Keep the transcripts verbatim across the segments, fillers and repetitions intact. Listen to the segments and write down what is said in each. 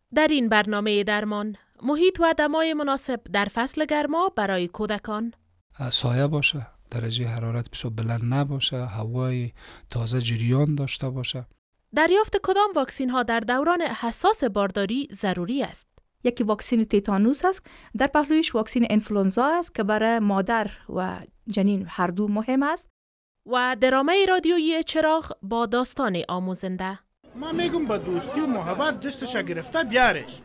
در این برنامه درمان، محیط و دمای مناسب در فصل گرما برای کودکان. سایه باشه، درجه حرارت بسیار بلند نباشه، هوای تازه جریان داشته باشه. دریافت کدام واکسین ها در دوران حساس بارداری ضروری است؟ یکی واکسن تیتانوس است، در پهلویش واکسن انفلوانزا است که برای مادر و جنین هر دو مهم است. و درامه رادیویی چراغ با داستان آموزنده. ما میگم با دوستی و محبت دستش گرفته بیارش.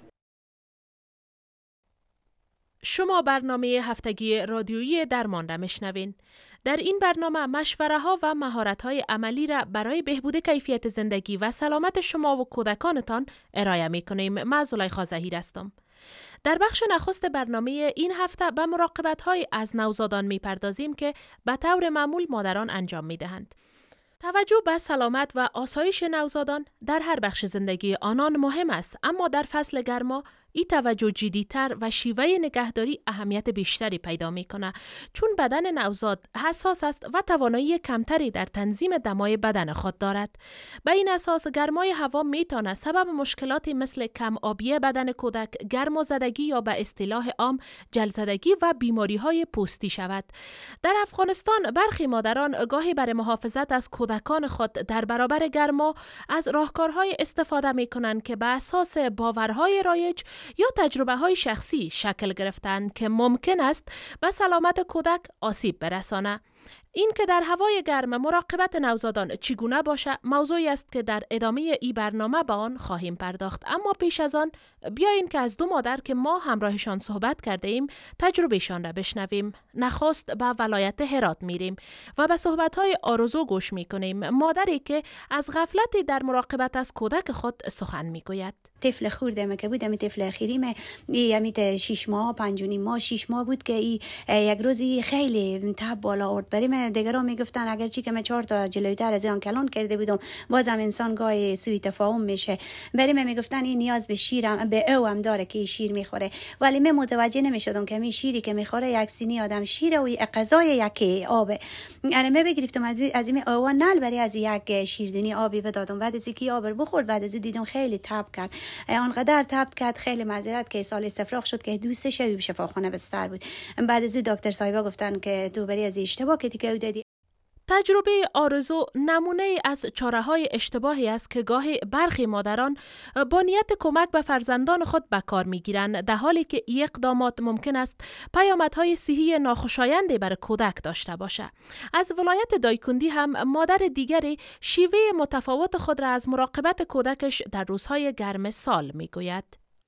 شما برنامه هفتگی رادیویی درمان را میشنوین. در این برنامه مشوره ها و مهارت های عملی را برای بهبود کیفیت زندگی و سلامت شما و کودکانتان ارائه می کنیم. من زلیخا ظهیر هستم. در بخش نخست برنامه این هفته به مراقبت های از نوزادان می پردازیم که به طور معمول مادران انجام می دهند. توجه به سلامت و آسایش نوزادان در هر بخش زندگی آنان مهم است، اما در فصل گرما این توجه جدی‌تر و شیوه نگهداری اهمیت بیشتری پیدا می‌کند، چون بدن نوزاد حساس است و توانایی کمتری در تنظیم دمای بدن خود دارد. به این اساس گرمای هوا می‌تواند سبب مشکلاتی مثل کم آبی بدن کودک، گرمازدگی یا به اصطلاح عام جلزدگی و بیماری‌های پوستی شود. در افغانستان برخی مادران گاهی برای محافظت از کودکان خود در برابر گرما از راهکارهای استفاده می‌کنند که به اساس باورهای رایج یا تجربه های شخصی شکل گرفتند که ممکن است به سلامت کودک آسیب برسانه. این که در هوای گرم مراقبت نوزادان چگونه باشه موضوعی است که در ادامه ای برنامه به آن خواهیم پرداخت، اما پیش از آن بیایید که از دو مادر که ما همراهشان صحبت کرده ایم تجربهشان را بشنویم. نخست به ولایت هرات میریم و به صحبت‌های آرزو گوش میکنیم، مادری که از غفلتی در مراقبت از کودک خود سخن میگوید. طفل خوردم که بودم، طفل اخیریم یمیت شش ماه پنج و نیم ماه شش ماه بود که ای یک روزی خیلی تب بالا آورد. بریم دیگران میگفتن اگر چی که من چهار تا جلویتر از آن کلان کرده بودم بازم انسان گاهی سوء تفاهم میشه. بریم میگفتن این نیاز به شیرم به او هم داره که شیر میخوره، ولی من متوجه نمیشدم که می شیری که میخوره یک سینی آدم شیر و غذای یک آبه. انا من بگرفتم از این او نل برای از یک شیردنی آبی بدادم، بعد از اینکه آب بخورد بعد از دیدم خیلی تب کرد، آنقدر تب کرد خیلی معذرت که سال استفراغ شد که دوست شوی شفاخانه بستر بود. بعد از دکتر صاحبا گفتن که تو بری از اشتباه که دیگه دادی. تجربه آرزو نمونه از چاره‌های اشتباهی است که گاهی برخی مادران با نیت کمک به فرزندان خود به کار می‌گیرند، در حالی که این اقدامات ممکن است پیامدهای صحی ناخوشایندی بر کودک داشته باشد. از ولایت دایکندی هم مادر دیگری شیوه متفاوت خود را از مراقبت کودکش در روزهای گرم سال می‌گوید.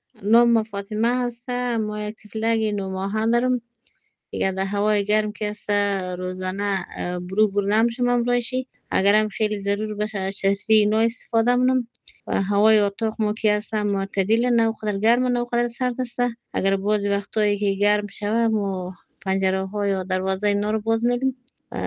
نام فاطمه هست، ما یک طفلک نو ماهه دارم. دیگه در هوای گرم که است روزانه برو برو نمیشم امروزی، اگرم خیلی ضرور باشه از چتری نو استفاده منم و هوای اتاق ما که است معتدل، نه قدر گرم نه قدر سرد است. اگر باز وقتایی که گرم شوه ما پنجره ها یا دروازه اینا رو باز میدیم.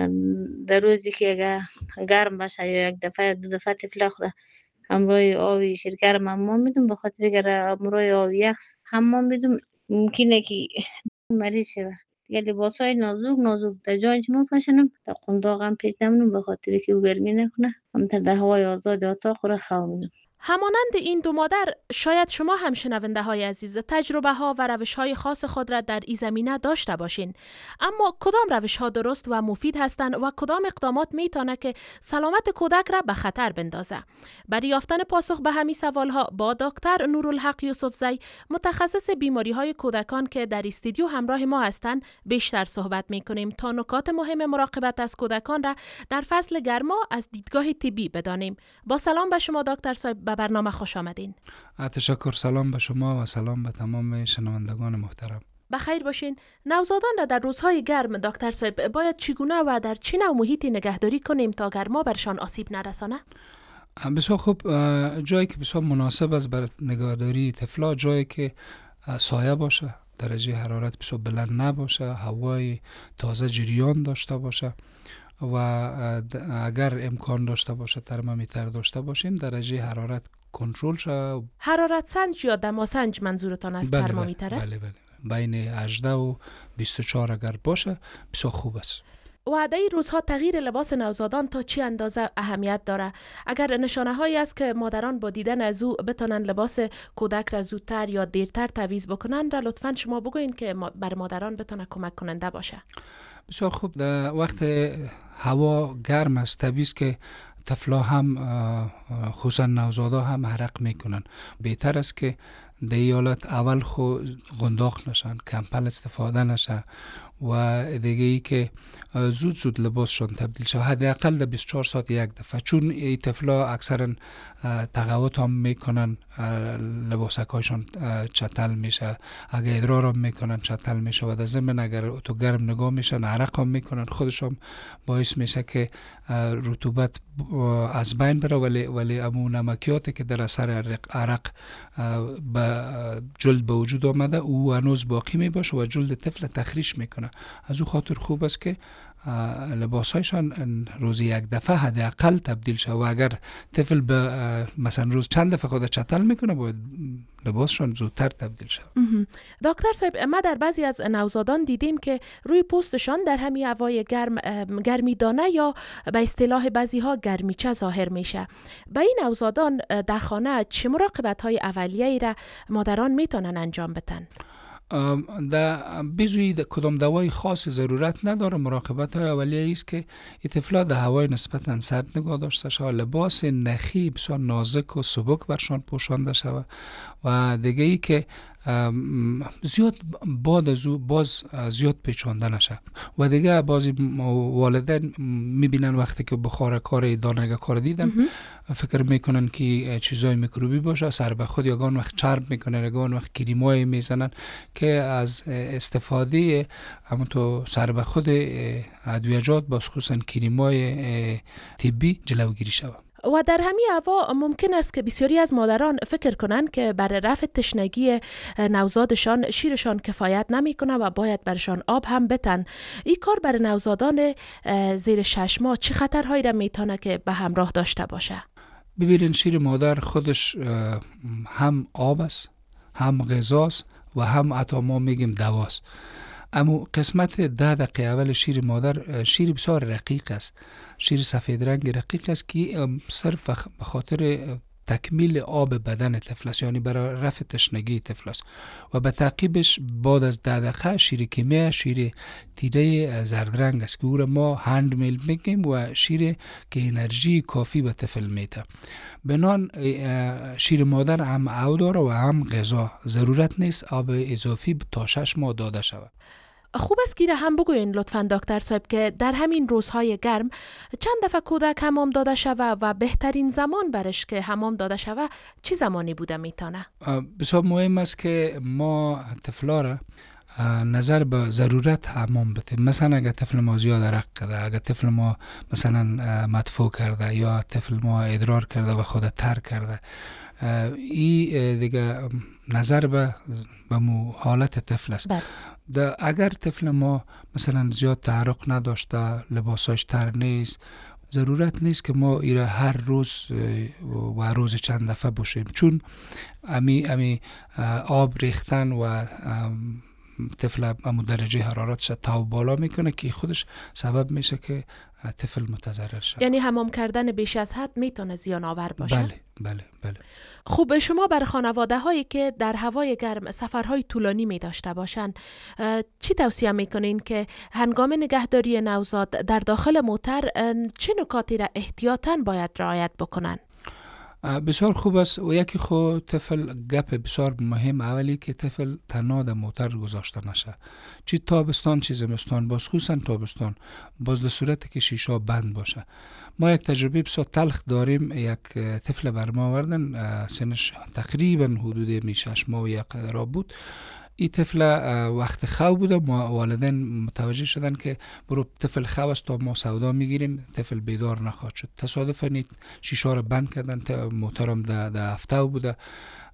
در روزی که اگر گرم باشه یا یک دفعه دو دفعه طفل خود همراه آبی شیرگرم حمام میدم، به خاطر اگر همراه آب یخ حمام میدم ممکنه که مریض شه. دیگه لباسای نازک نازک در جای چه میپوشنم، در قنداق هم پیش نمونم به خاطر که او گرمی نکنه، همینطور در هوای آزاد اتاق را خوابیدم. همانند این دو مادر شاید شما هم شنونده های عزیز تجربه ها و روش های خاص خود را در این زمینه داشته باشین، اما کدام روش ها درست و مفید هستند و کدام اقدامات میتونه که سلامت کودک را به خطر بندازه؟ برای یافتن پاسخ به همین سوال ها با دکتر نورالحق یوسفزی متخصص بیماری های کودکان که در استودیو همراه ما هستند بیشتر صحبت میکنیم تا نکات مهم مراقبت از کودکان را در فصل گرما از دیدگاه طبی بدانیم. با سلام به شما دکتر صاحب، به برنامه خوش آمدین. تشکر، سلام به شما و سلام به تمام شنوندگان محترم. بخیر باشین. نوزادان را در روزهای گرم دکتر صاحب باید چگونه و در چه نوع محیطی نگهداری کنیم تا گرما برشان آسیب نرسانه؟ بسیار خوب، جایی که بسیار مناسب است برای نگهداری طفلا جایی که سایه باشه، درجه حرارت بسیار بلند نباشه، هوای تازه جریان داشته باشه و اگر امکان داشته باشه ترمامیتر داشته باشیم، درجه حرارت کنترل شه. حرارت سنج یا دماسنج منظورتان از بله ترمامیتر است؟ بله بله بین هجده و بیست و چهار اگر باشه بسیار خوب است. و در این روزها تغییر لباس نوزادان تا چه اندازه اهمیت داره؟ اگر نشانه هایی است که مادران با دیدن از او بتونن لباس کودک را زودتر یا دیرتر تعویض بکنن را لطفاً شما بگوین که بر مادران بتونه کمک کننده باشه. بسیار خوب. در وقت هوا گرم است طبیعی است که طفلا هم خصوصا نوزادا هم عرق میکنن. بهتر است که در این حالت اول خو غنداق نشن، کمپل استفاده نشه و دیگه ای که زود زود لباسشون تبدیل شه، حداقل در بیست و چهار ساعت یک دفعه، چون این طفلا اکثرا تقوت هم میکنن، لباسکایشون چتل میشه، اگر ادرار هم میکنن چتل میشه و در ضمن اگر تو گرم نگاه میشن عرق هم میکنن، خودش هم باعث میشه که رطوبت از بین بره، ولی ولی امو نمکیاتی که در اثر عرق به جلد به وجود آمده او هنوز باقی میباشه و جلد طفل تخریش میکنه. از او خاطر خوب است که لباسایشان روزی یک دفعه حداقل تبدیل شه و اگر طفل به مثلا روز چند دفعه خود چتل میکنه باید لباسشان زودتر تبدیل شه. دکتر صاحب، ما در بعضی از نوزادان دیدیم که روی پوستشان در همین هوای گرم گرمی دانه یا به اصطلاح بعضی ها گرمیچه ظاهر میشه. به این نوزادان در خانه چه مراقبت های اولیه‌ای را مادران میتونن انجام بدن؟ در بیزوی کدام دوای خاص ضرورت نداره. مراقبت های اولیه است که این طفلا در هوای نسبتا سرد نگاه داشته شود، لباس نخی بسیار نازک و سبک برشان پوشانده شود و دیگه ای که زیاد باد از او باز زیاد پیچانده نشه و دیگه بعضی والدین میبینن وقتی که بخار کار دانگه کار دیدن فکر میکنن که چیزای میکروبی باشه، سر به خود یگان وقت چرب میکنن، یگان وقت کریمای میزنن که از استفاده همون تو سر به خود ادویجات با خصوصا کریمای طبی جلوگیری شود. و در همین هوا ممکن است که بسیاری از مادران فکر کنند که برای رفع تشنگی نوزادشان شیرشان کفایت نمی کنه و باید برشان آب هم بتن. این کار برای نوزادان زیر شش ماه چه خطرهایی را میتونه که به همراه داشته باشه؟ ببینین شیر مادر خودش هم آب است، هم غذاست و هم حتی ما میگیم دواست. اما قسمت ده دقیقه اول شیر مادر شیر بسیار رقیق است، شیر سفید رنگ رقیق است که صرف به خاطر تکمیل آب بدن طفل است، یعنی برای رفع تشنگی طفل است و به تعقیبش بعد از ده دقیقه شیر کیمیا، شیر تیره زرد رنگ است که او را ما هند میل میگیم و شیر که انرژی کافی به طفل میده. بنان شیر مادر هم آب داره و هم غذا، ضرورت نیست آب اضافی تا شش ماه داده شود. خوب است که هم بگوین لطفاً دکتر صاحب که در همین روزهای گرم چند دفعه کودک حمام داده شود و بهترین زمان برش که حمام داده شود چی زمانی بوده میتونه؟ بسیار مهم است که ما طفلا را نظر به ضرورت حمام بدیم. مثلا اگر طفل ما زیاد عرق کرده، اگر طفل ما مثلا مدفوع کرده یا طفل ما ادرار کرده و خود تر کرده، این دیگه نظر به به مو حالت طفل است. اگر طفل ما مثلا زیاد تعرق نداشته، لباساش تر نیست، ضرورت نیست که ما ایره هر روز و روز چند دفعه باشیم، چون امی امی آب ریختن و طفل امو درجه حرارتش تا بالا میکنه که خودش سبب میشه که طفل متضرر شد. یعنی حمام کردن بیش از حد میتونه زیان آور باشه؟ بله بله بله. خوب، شما برای خانواده هایی که در هوای گرم سفرهای طولانی می داشته باشند چی توصیه میکنین که هنگام نگهداری نوزاد در داخل موتر چه نکاتی را احتیاطاً باید رعایت بکنن؟ بسیار خوب است و یکی خود طفل گپ بسیار مهم اولی که طفل تنها در موتر گذاشته نشه، چی تابستان چی زمستان، باز خصوصا تابستان باز در صورتی که شیشه بند باشه. ما یک تجربه بسیار تلخ داریم، یک طفل بر ما آوردن سنش تقریبا حدود می شش ماه و یک قدر بود. این طفل وقت خواب بوده، ما والدین متوجه شدن که برو طفل خواب است تا ما سودا میگیریم، طفل بیدار نخواهد شد. تصادفاً شیشه رو بند کردن، موترم در هفته بوده،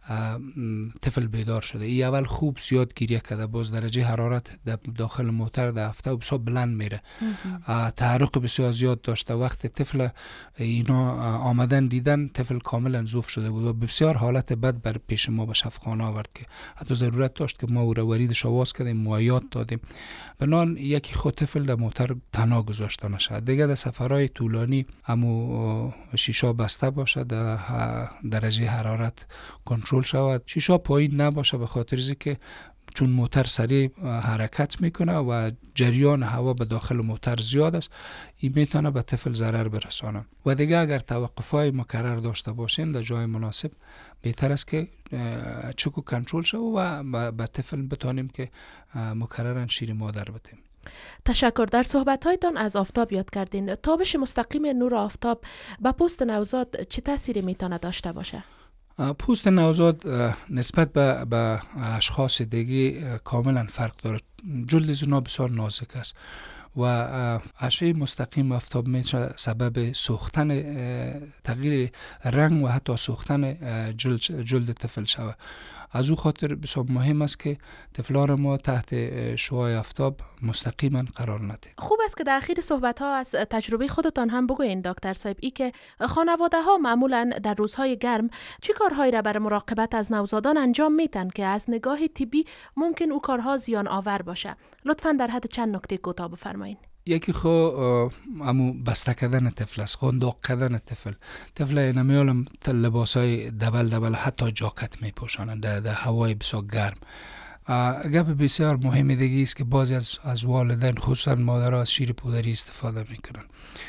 طفل بیدار شده. ای اول خوب زیاد گریه کرده، باز درجه حرارت در داخل موتر در هفته بسیار بلند میره، تحرک بسیار زیاد داشته. وقت طفل اینا آمدن دیدن طفل کاملا ضعف شده بود و بسیار حالت بد بر پیش ما به شفاخانه آورد که حتی ضرورت داشت که ما او را وریدش آواز کردیم، مویات دادیم. بنان یکی خود طفل در موتر تنها گذاشته نشه. دیگه در سفرهای طولانی امو شیشه بسته باشه، در درجه حرارت کنترل شود، شیشه پایین نباشه، به خاطر از که چون موتر سریع حرکت میکنه و جریان هوا به داخل موتر زیاد است، این میتونه به طفل ضرر برسانه. و دیگه اگر توقفای مکرر داشته باشیم در جای مناسب، بهتر است که چکو کنترل شود و به طفل بتانیم که مکررن شیر مادر بدیم. تشکر. در صحبت‌هایتان از آفتاب یاد کردین. تابش مستقیم نور آفتاب به پوست نوزاد چه تأثیری میتونه داشته باشه؟ پوست نوزاد نسبت به, به اشخاص دیگه کاملا فرق داره. جلد زنا بسیار نازک است و اشعه مستقیم آفتاب میشه سبب سوختن، تغییر رنگ و حتی سوختن جلد, جلد طفل شود. از او خاطر بسیار مهم است که طفلان ما تحت شعاع آفتاب مستقیما قرار نده. خوب است که در اخیر صحبت ها از تجربه خودتان هم بگوین دکتر صاحب، ای که خانواده ها معمولا در روزهای گرم چی کارهایی را برای مراقبت از نوزادان انجام میتن که از نگاه طبی ممکن او کارها زیان آور باشه؟ لطفاً در حد چند نکته کوتاه بفرمایید. یکی خو امو بسته کردن طفل است، خندق کردن طفل. طفل نمیالم لباسای دبل دبل حتی جاکت میپوشانند در, در هوای بسیار گرم. گپ بسیار مهمی دیگه است که بعضی از از والدین خصوصا مادرها از شیر پودری استفاده میکنن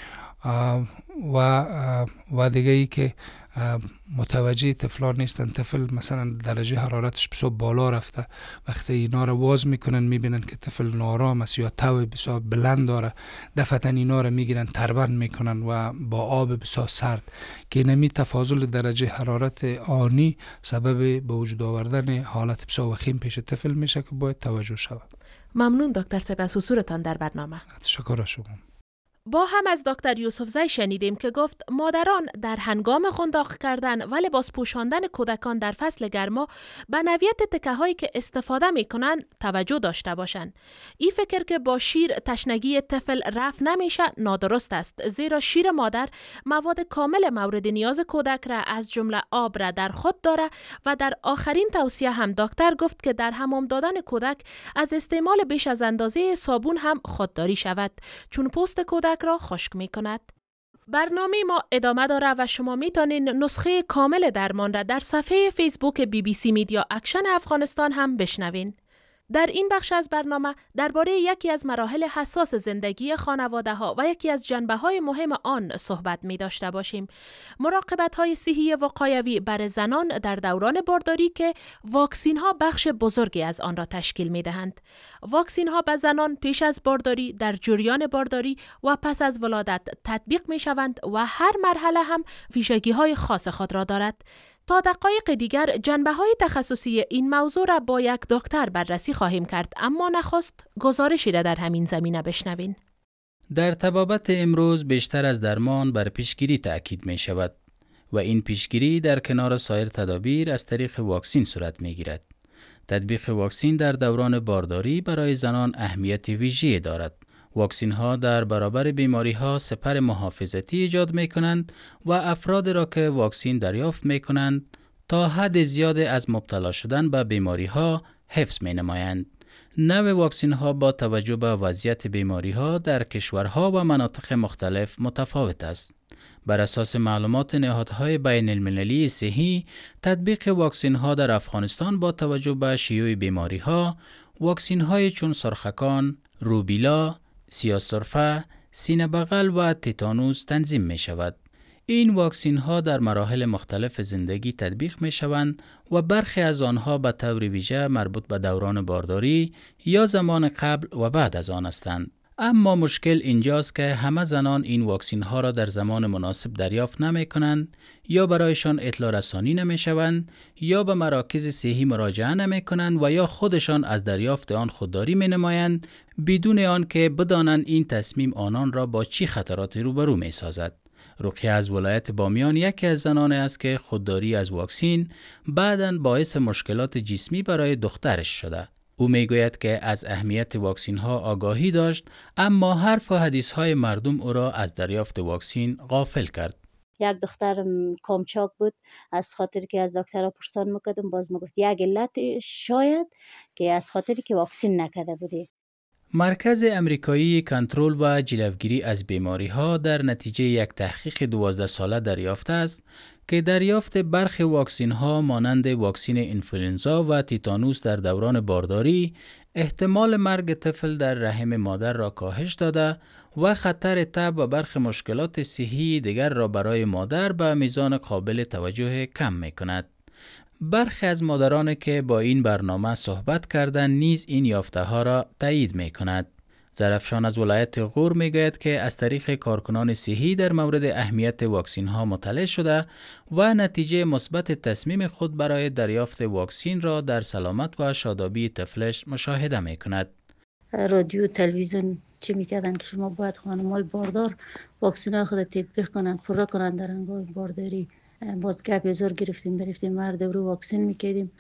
و و دیگه ای که متوجه طفلان نیستن. طفل مثلا درجه حرارتش بسیار بالا رفته، وقتی اینا رو واز میکنن میبینن که طفل نارام است یا تو بسیار بلند داره، دفعتا اینا رو میگیرن تربند میکنن و با آب بسیار سرد که نمی تفاضل درجه حرارت آنی سبب به وجود آوردن حالت بسیار وخیم پیش طفل میشه که باید توجه شود. ممنون دکتر صاحب از حضورتان در برنامه. تشکر شما. با هم از دکتر یوسفزی شنیدیم که گفت مادران در هنگام خندق کردن و لباس پوشاندن کودکان در فصل گرما به نوعیت تکه هایی که استفاده می کنند توجه داشته باشند. این فکر که با شیر تشنگی طفل رفع نمیشه نادرست است، زیرا شیر مادر مواد کامل مورد نیاز کودک را از جمله آب را در خود داره و در آخرین توصیه هم دکتر گفت که در حمام دادن کودک از استعمال بیش از اندازه صابون هم خودداری شود، چون پوست کودک را خشک می کند. برنامه ما ادامه داره و شما میتونین نسخه کامل درمان را در صفحه فیسبوک بی بی سی میدیا اکشن افغانستان هم بشنوین. در این بخش از برنامه درباره یکی از مراحل حساس زندگی خانواده ها و یکی از جنبه های مهم آن صحبت می داشته باشیم. مراقبت های صحی وقایوی بر زنان در دوران بارداری که واکسین ها بخش بزرگی از آن را تشکیل می دهند. واکسین ها به زنان پیش از بارداری، در جریان بارداری و پس از ولادت تطبیق می شوند و هر مرحله هم ویژگی های خاص خود را دارد. تا دقایق دیگر جنبه های تخصصی این موضوع را با یک دکتر بررسی خواهیم کرد، اما نخست گزارشی را در همین زمینه بشنوین. در طبابت امروز بیشتر از درمان بر پیشگیری تأکید می شود و این پیشگیری در کنار سایر تدابیر از طریق واکسین صورت می گیرد. تطبیق واکسین در دوران بارداری برای زنان اهمیت ویژه‌ای دارد. واکسین ها در برابر بیماری ها سپر محافظتی ایجاد می کنند و افراد را که واکسین دریافت می کنند تا حد زیاد از مبتلا شدن به بیماری ها حفظ می نمایند. نوع واکسین ها با توجه به وضعیت بیماری ها در کشورها و مناطق مختلف متفاوت است. بر اساس معلومات نهادهای بین المللی صحی، تطبیق واکسین ها در افغانستان با توجه به شیوع بیماری ها، واکسین های چون سرخکان، روبیلا، سیاه‌سرفه، سینه بغل و تیتانوس تنظیم می شود. این واکسین ها در مراحل مختلف زندگی تطبیق می شوند و برخی از آنها به طور ویژه مربوط به دوران بارداری یا زمان قبل و بعد از آن هستند. اما مشکل اینجاست که همه زنان این واکسین ها را در زمان مناسب دریافت نمی کنند یا برایشان اطلاع رسانی نمی شوند یا به مراکز صحی مراجعه نمی کنند و یا خودشان از دریافت آن خودداری می نمایند بدون آن که بدانند این تصمیم آنان را با چی خطراتی روبرو می سازد. رقیه از ولایت بامیان یکی از زنان است که خودداری از واکسین بعداً باعث مشکلات جسمی برای دخترش شده. او میگوید که از اهمیت واکسین ها آگاهی داشت، اما حرف و حدیث های مردم او را از دریافت واکسین غافل کرد. یک دخترم کامچاک بود، از خاطر که از دکترها پرسان میکردم، باز میگفت یک علت شاید که از خاطر که واکسین نکرده بودی. مرکز امریکایی کنترل و جلوگیری از بیماری ها در نتیجه یک تحقیق دوازده ساله دریافته است که دریافت برخی واکسین ها مانند واکسین انفلوئنزا و تیتانوس در دوران بارداری احتمال مرگ طفل در رحم مادر را کاهش داده و خطر تب و برخی مشکلات صحی دیگر را برای مادر به میزان قابل توجه کم می کند. برخی از مادران که با این برنامه صحبت کردند نیز این یافته ها را تایید می کند. زرفشان از ولایت غور می گوید که از طریق کارکنان صحی در مورد اهمیت واکسین ها مطلع شده و نتیجه مثبت تصمیم خود برای دریافت واکسین را در سلامت و شادابی طفلش مشاهده می کند. رادیو تلویزیون چی میکردن که شما باید خانم‌های باردار واکسین ها خود تطبیق کنند، پورا کنند در هنگام بارداری. باز گپ بزرگ گرفتیم، برفتیم مرد رو واکسین میکردیم.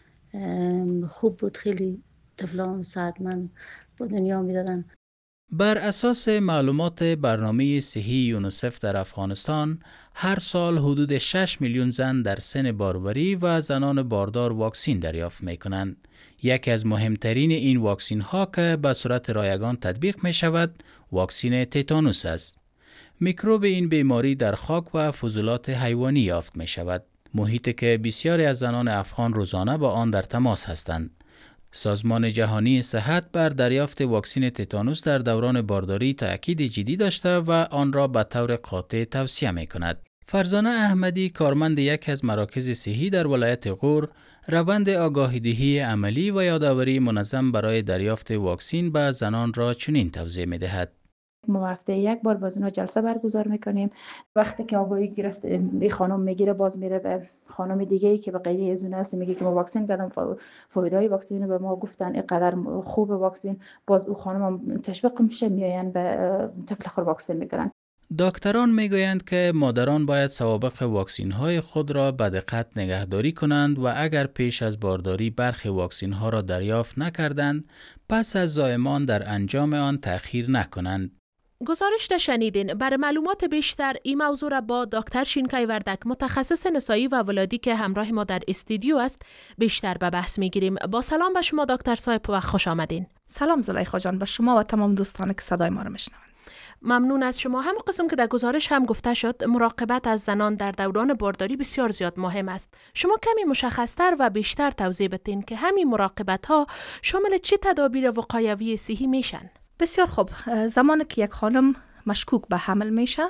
خوب بود، خیلی طفلان صحتمند با دنیا میدادن. بر اساس معلومات برنامه صحی یونیسف در افغانستان، هر سال حدود شش میلیون زن در سن باروری و زنان باردار واکسین دریافت می کنند. یکی از مهمترین این واکسین ها که به صورت رایگان تطبیق می شود، واکسین تیتانوس است. میکروب این بیماری در خاک و فضولات حیوانی یافت می شود. محیطی که بسیاری از زنان افغان روزانه با آن در تماس هستند. سازمان جهانی صحت بر دریافت واکسین تیتانوس در دوران بارداری تأکید جدی داشته و آن را به طور قاطع توصیه می کند. فرزانه احمدی، کارمند یکی از مراکز صحی در ولایت غور، روند آگاهی‌دهی عملی و یادآوری منظم برای دریافت واکسین به زنان را چنین توضیح می دهد. ما هفته یک بار باز اونا جلسه برگزار میکنیم. وقتی که آگاهی گرفت این خانم میگیره، باز میره به خانم دیگه ای که به غیر از اون هست، میگه که ما واکسین کردم، فایده‌های واکسین به ما گفتن اینقدر خوب واکسین، باز او خانم تشویق میشه، میاین به طفل خود واکسین میگیرن. دکتران میگویند که مادران باید سوابق واکسین های خود را به دقت نگهداری کنند و اگر پیش از بارداری برخی واکسین ها را دریافت نکردند، پس از زایمان در انجام آن تأخیر نکنند. گزارش ده شنیدین. برای معلومات بیشتر این موضوع را با دکتر شینکای وردک، متخصص نسایی و ولادی که همراه ما در استودیو است، بیشتر به بحث میگیریم. با سلام به شما دکتر صاحب و خوش آمدین. سلام زلیخا جان به شما و تمام دوستان که صدای ما را میشنوند. ممنون از شما. هم قسم که در گزارش هم گفته شد، مراقبت از زنان در دوران بارداری بسیار زیاد مهم است. شما کمی مشخصتر و بیشتر توضیح بدین که همین مراقبت ها شامل چه تدابیر وقایوی صحی میشن؟ بسیار خوب. زمانی که یک خانم مشکوک به حمل میشه،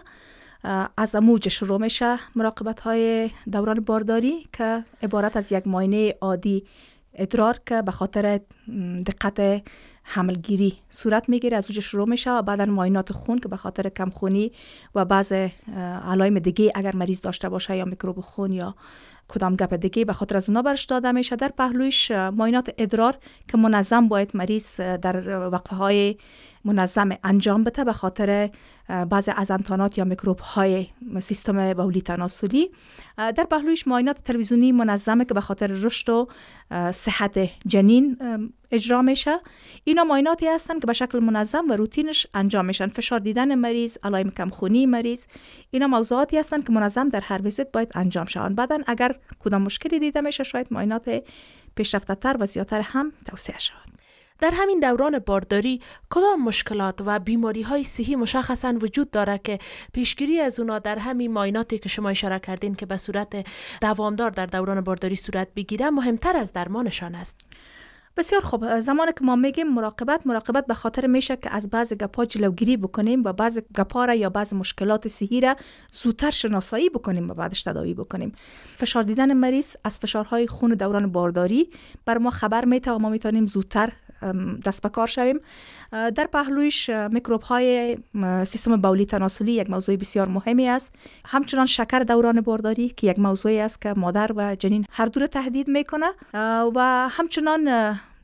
از موج شروع میشه مراقبت های دوران بارداری که عبارت از یک معاینه عادی ادرار که به خاطر دقت حملگیری صورت میگیره، از اونجا شروع میشه و بعدا معاینات خون که به خاطر کمخونی و بعض علائم دیگه اگر مریض داشته باشه یا میکروب خون یا کدام گپ دیگه به خاطر از اونا برش داده میشه. در پهلویش معاینات ادرار که منظم باید مریض در وقفه های منظم انجام بده به خاطر بعض ازنتانات یا میکروب های سیستم بولی تناسلی. در پهلویش معاینات تلویزیونی منظمه که به خاطر رشد و صحت جنین اجرا میشه. اینا معایناتی هستن که به شکل منظم و روتینش انجام میشن. فشار دیدن مریض، علائم کمخونی مریض، اینا موضوعاتی هستن که منظم در هر ویزیت باید انجام شون. بعدن اگر کدام مشکلی دیده میشه، شاید معاینات پیشرفته تر و زیادتر هم توصیه شود. در همین دوران بارداری کدام مشکلات و بیماری های صحی مشخصاً وجود داره که پیشگیری از اونا در همین معایناتی که شما اشاره کردین که به صورت دوامدار در دوران بارداری صورت بگیره مهمتر از درمانشان است؟ بسیار خوب. زمانی که ما میگیم مراقبت، مراقبت به خاطر میشه که از بعض گپا جلوگیری بکنیم و بعض گپا را یا بعض مشکلات صحی را زودتر شناسایی بکنیم و بعدش تداوی بکنیم. فشار دیدن مریض از فشارهای خون دوران بارداری بر ما خبر میده و ما میتونیم زودتر دست به کار شویم. در پهلویش میکروب های سیستم بولی تناسلی یک موضوع بسیار مهمی است. همچنان شکر دوران بارداری که یک موضوعی است که مادر و جنین هر دو را تهدید میکنه و همچنان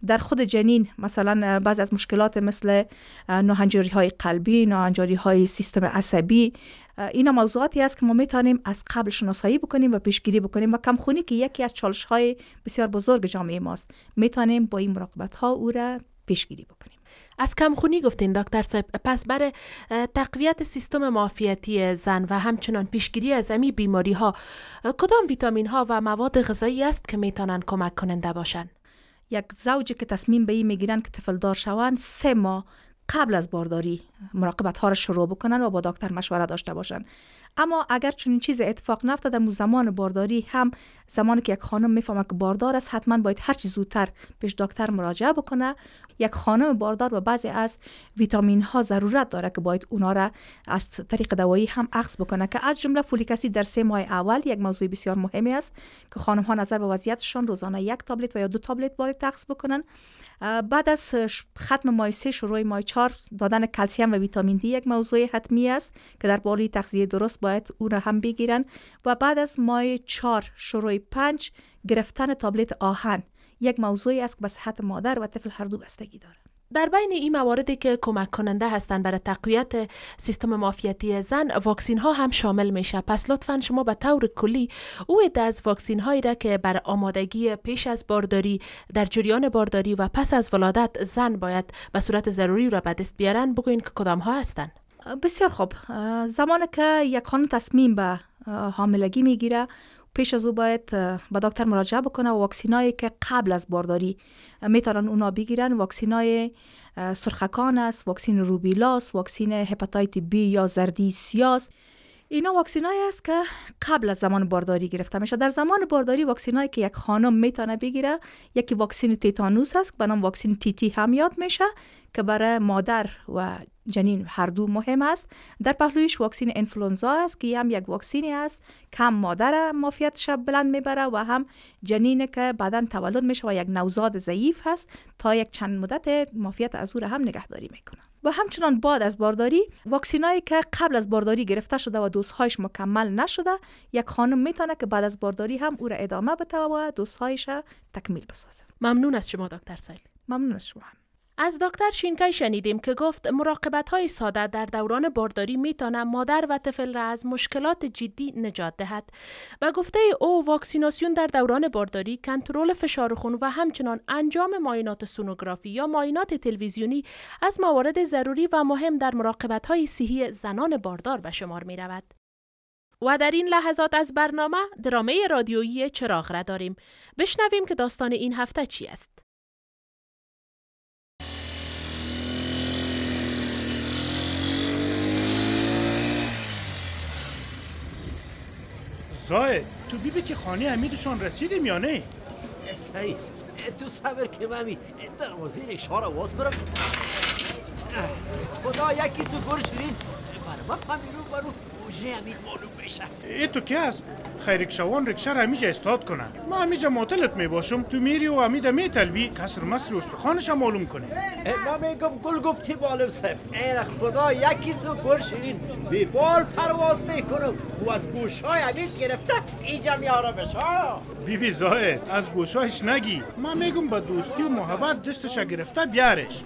در خود جنین مثلا بعضی از مشکلات مثل ناهنجاری های قلبی، ناهنجاری های سیستم عصبی، اینا موضوعاتی است که ما میتونیم از قبل شناسایی بکنیم و پیشگیری بکنیم و کمخونی که یکی از چالش های بسیار بزرگ جامعه ماست، میتونیم با این مراقبت ها او را پیشگیری بکنیم. از کمخونی گفتین دکتر صاحب، پس برای تقویت سیستم معافیتی زن و همچنان پیشگیری از امی بیماری ها کدام ویتامین ها و مواد غذایی است که میتونن کمک کننده باشن؟ یک زوجی که تصمیم به این میگیرن که طفل دار شوند، سه ماه قبل از بارداری مراقبت ها را شروع بکنن و با دکتر مشوره داشته باشن. اما اگر چنین چیز اتفاق نیفتاد، در زمان بارداری هم زمانی که یک خانم میفهمه که باردار است، حتما باید هر چی زودتر پیش دکتر مراجعه بکنه. یک خانم باردار و بعضی از ویتامین ها ضرورت داره که باید اونا را از طریق دوایی هم اخذ بکنه، که از جمله فولیک اسید در سه ماه اول یک موضوع بسیار مهمی است که خانم ها نظر به وضعیتشان روزانه یک تابلت و یا دو تابلت باید اخذ بکنن. بعد از ختم ماه سه شروع ماه چهار دادن کلسیم و ویتامین دی یک موضوع حتمی است که در بالای تغذیه درست باید اون را هم بگیرن. و بعد از ماه چهار شروع پنج گرفتن تابلت آهن یک موضوعی است که به صحت مادر و طفل هر دو بستگی داره. در بین این مواردی که کمک کننده هستند برای تقویت سیستم معافیتی زن، واکسین ها هم شامل میشه. پس لطفاً شما به طور کلی او عده از واکسین هایی را که برای آمادگی پیش از بارداری، در جریان بارداری و پس از ولادت زن باید به صورت ضروری را به دست بیارن بگوین که کدام ها هستند. بسیار خوب. زمانی که یک خانم تصمیم به حاملگی میگیره، پیش از او باید به دکتر مراجعه بکنه و واکسینایی که قبل از بارداری میتونن اونا بگیرن، واکسینای سرخکان است، واکسین روبیلا است، واکسین هپاتیت بی یا زردی سیاست. اینا واکسینایی است که قبل از زمان بارداری گرفته میشه. در زمان بارداری واکسینایی که یک خانم میتونه بگیره، یکی واکسین تیتانوس است به نام واکسین تی تی هم یاد میشه که برای مادر و جنین هر دو مهم است. در پهلویش واکسین انفلوانزا است که هم یک واکسینی است که هم مادر معافیتش بلند میبره و هم جنین که بعداً تولد میشه و یک نوزاد ضعیف هست تا یک چند مدت معافیت از او را هم نگهداری میکنه. و همچنان بعد از بارداری واکسینایی که قبل از بارداری گرفته شده و دوزهایش مکمل نشده، یک خانم میتونه که بعد از بارداری هم او را ادامه بده و دوزهایش تکمیل بسازه. ممنون از شما دکتر صاحب. ممنون از شما هم. از دکتر شینکای شنیدیم که گفت مراقبت های ساده در دوران بارداری میتونه مادر و طفل را از مشکلات جدی نجات دهد. و گفته او واکسیناسیون در دوران بارداری، کنترل فشار خون و همچنان انجام معاینات سونوگرافی یا معاینات تلویزیونی از موارد ضروری و مهم در مراقبت های صحی زنان باردار به شمار می رود. و در این لحظات از برنامه درامه رادیویی چراغ را داریم. بشنویم که داستان این هفته چی است. زاید، تو بیبی که خانه امیدشان رسیدیم یا نه؟ سعیس، تو صبر که ممی دروازه رکشا را باز کنم. خدا یکی سو گر شیرین برای ما فهمی رو برو اوژه امید معلوم بشه. ای تو که هست؟ خیر رکشاوان رکشا را همیجا استاد کنن. ما همیجا معطلت می باشم، تو میری و امیده می طلبی کسر مصر استخوانش هم معلوم کنه. ما میگم گل گفتی بالم صاحب. ای خدا یکی سو گر شیرین بی بال پرواز میکنم و از گوشهای امید گرفته اینجا میاره بشه. بی بی زاید، از گوشهایش نگی. ما میگم با دوستی و محبت دستش گرفته بیارش.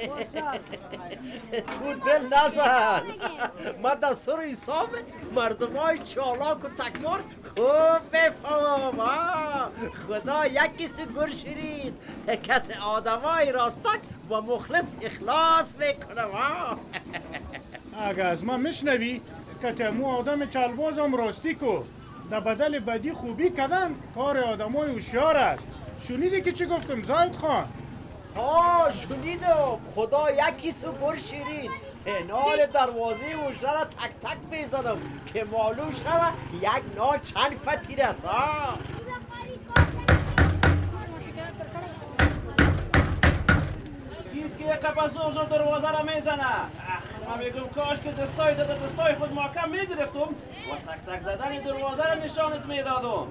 تو دل نزن. من دستور حساب مردم های چالاک و تکمار خوب بفهمم. خدا یکی سو گر شیرین کت آدم های راستک و مخلص اخلاص میکنم. اگه از ما میشنوی کت امو آدم چلبازم راستی کو در بدل بدی خوبی کردن کار آدم های هوشیار است. شنیدی که چی گفتم زاید خان؟ ها شنیدم. خدا یکی سو گر شیرین انال دروازه اوشه را تک تک بزنم که معلوم شوه یک نا چند فتیر است. ها کیست که یک قفص اوزو دروازه را میزنه؟ من میگم کاش که دستای داده دستای خود محکم میگرفتم و تک تک زدن دروازه را نشانت میدادم.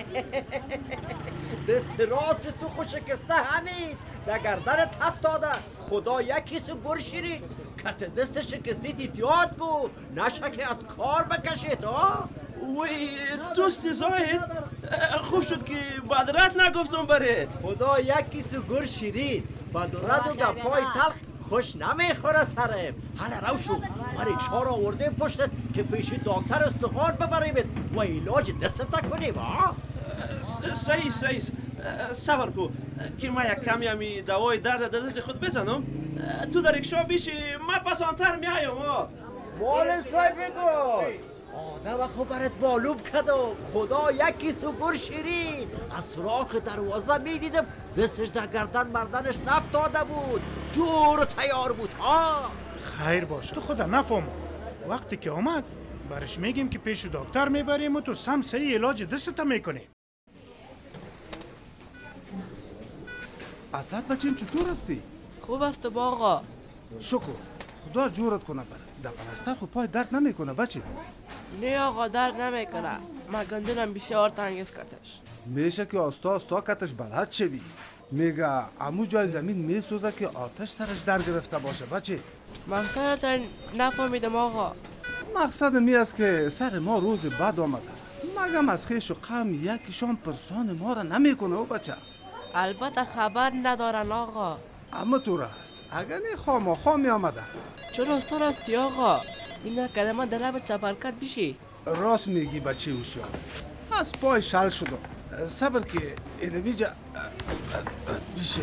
دست راست تو خود شکسته همین در گردنت افتاده. خدا یکی سو گر شیرین کت دست شکستی دیدیات کو نشه که از کار بکشید. ها وی دوست زاید خوب شد که بدرت نگفتم برید. خدا یکی سو گر شیرین بدرت و گپای تلخ خوش نمیخوره سرم. حالا رو شو برای چهار آورده پشتت که پیش دکتر استخوان ببریمت و علاج دستت کنیم. صحیح صحیح صبر کو که ما یک کمی همی دوای درد دست خود بزنم. تو در رکشا بیشی ما پسانتر میایم. مال صاحب گل آدم خبرت معلوم کدم. خدا یکی سو گر شیرین از سراخ دروازه میدیدم دستش در گردن مردنش نفت داده بود. جور تیار بود ها. خیر باشه تو خدا نفهمم. وقتی که آمد برش میگیم که پیش دکتر میبریم و تو سم صحیح علاج دستت میکنیم. اسد بچیم چطور هستی؟ خوب است آقا. شکر خدا جورت کنه. بر در پلستر خود پای درد نمیکنه بچه؟ نه آقا درد نمیکنه. ما گندنم بسیار تنگ است کتش. میشه که آستا آستا کتش بلد شوی. میگه امو جای زمین میسوزه که آتش سرش در گرفته باشه بچه. مقصدت نفهمیدم آقا. مقصد می است که سر ما روز بد آمده. مگم از خیش و قم یکیشان پرسان ما را نمیکنه او بچه. البته خبر ندارن آقا. اما تو راست اگر نه خواما خوامی آمده. چرا است تو راستی آقا؟ این کلمه در لب چپرکت بشی. راست میگی بچه اوشیار. از پای شل شدم. صبر که اینو بیجا بشین.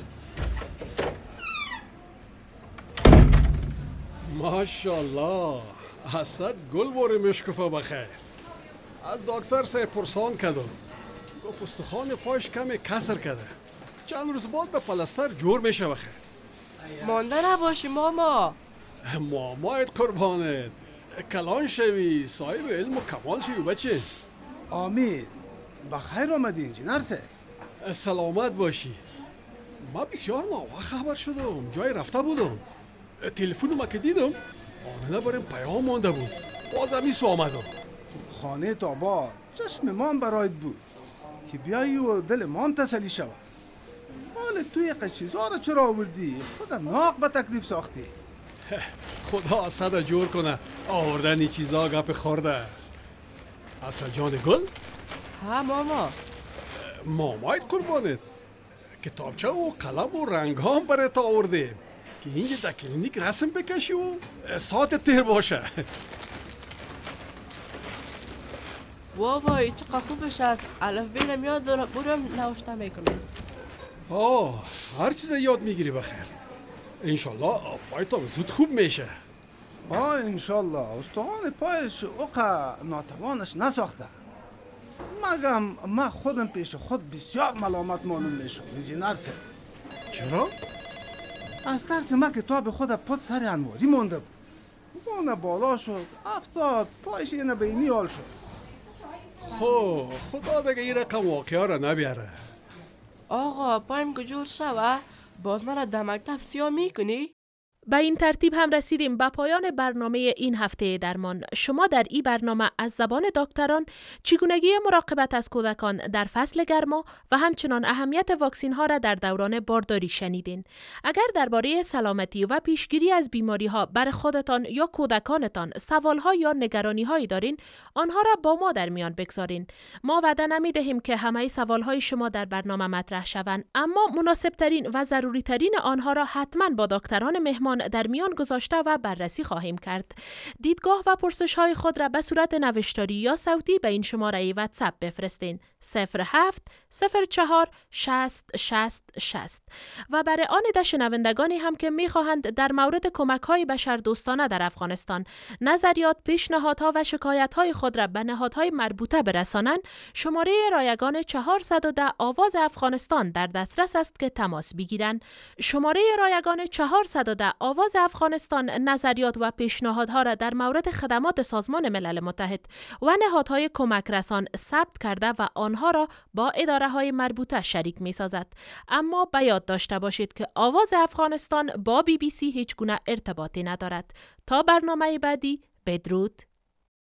ماشاءالله اسد گل باره مشکفه بخیر. از دکتر سه پرسان کردم گفت استخوان پاش کمی کسر کرده. چند روز بعد به پلستر جور میشه بخیر. مانده نباشی ماما. مامایت قربانت. کلان شوی صاحب علم و کمال شوی بچه. آمین. بخیر آمدی انجینر سه. سلامت باشی. ما بسیار ناوقت خبر شدم. جای رفته بودم. تلفن ما که دیدم آمنه بریم پیام مانده بود. بازم ایسو آمدم. خانه تاباد چشم مان برایت بود که بیایی و دل مان تسلی شود. حال توی یک چیزا را چرا آوردی؟ خدا ناق به تکلیف ساختی. خدا اسد جور کنه. آوردن این چیزا گپ خورده است. اسد جان گل؟ ها ماما. مامایت قربانت. کتابچه و قلم و رنگ هم برات آوردیم که اینجا در کلینیک رسم بکشی و ساعت تیر باشه. وای چقدر خوبش است. الف بیرم یاد دارم برم نوشته میکنم. آه هر چیز یاد میگیری بخیر. انشالله پایتان زود خوب میشه. آه انشالله استخوان پایش اوقا ناتوانش نساخته. مگم من خودم پیش خود بسیار ملامت معلوم میشم انجینر سه. چرا؟ از ترس من کتاب خود پد سر انواری مانده بود. اون بالا شد افتاد پایش اینه به اینی حال شد. خب خدا دیگه این رقم واقعا را نبیاره. آقا پایم گجور شوه باز من را در مکتب سیاه میکنی؟ به این ترتیب هم رسیدیم به پایان برنامه این هفته درمان. شما در این برنامه از زبان دکتران چگونگی مراقبت از کودکان در فصل گرما و همچنان اهمیت واکسین ها را در دوران بارداری شنیدین. اگر درباره سلامتی و پیشگیری از بیماری ها بر خودتان یا کودکانتان سوال ها یا نگرانی هایی دارین، آنها را با ما در میان بگذارین. ما وعده نمی دهیم که همه سوال های شما در برنامه مطرح شوند، اما مناسب ترین و ضروری ترین آنها را حتما با دکتران مهمان در میان گذاشته و بررسی خواهیم کرد. دیدگاه و پرسش های خود را به صورت نوشتاری یا صوتی به این شماره واتساپ بفرستین صفر هفت صفر چهار شصت شصت شصت. و برای آن ده شنوندگانی هم که میخواهند در مورد کمک های بشردوستانه در افغانستان نظریات، پیشنهادها و شکایت های خود را به نهادهای مربوطه برسانند، شماره رایگان چهارصد و ده آواز افغانستان در دسترس است که تماس بگیرند. شماره رایگان چهارصد و ده آواز افغانستان نظریات و پیشنهادها را در مورد خدمات سازمان ملل متحد و نهادهای کمک رسان ثبت کرده و آنها را با اداره های مربوطه شریک می سازد. اما به یاد داشته باشید که آواز افغانستان با بی بی سی هیچ گونه ارتباطی ندارد. تا برنامه بعدی، بدرود.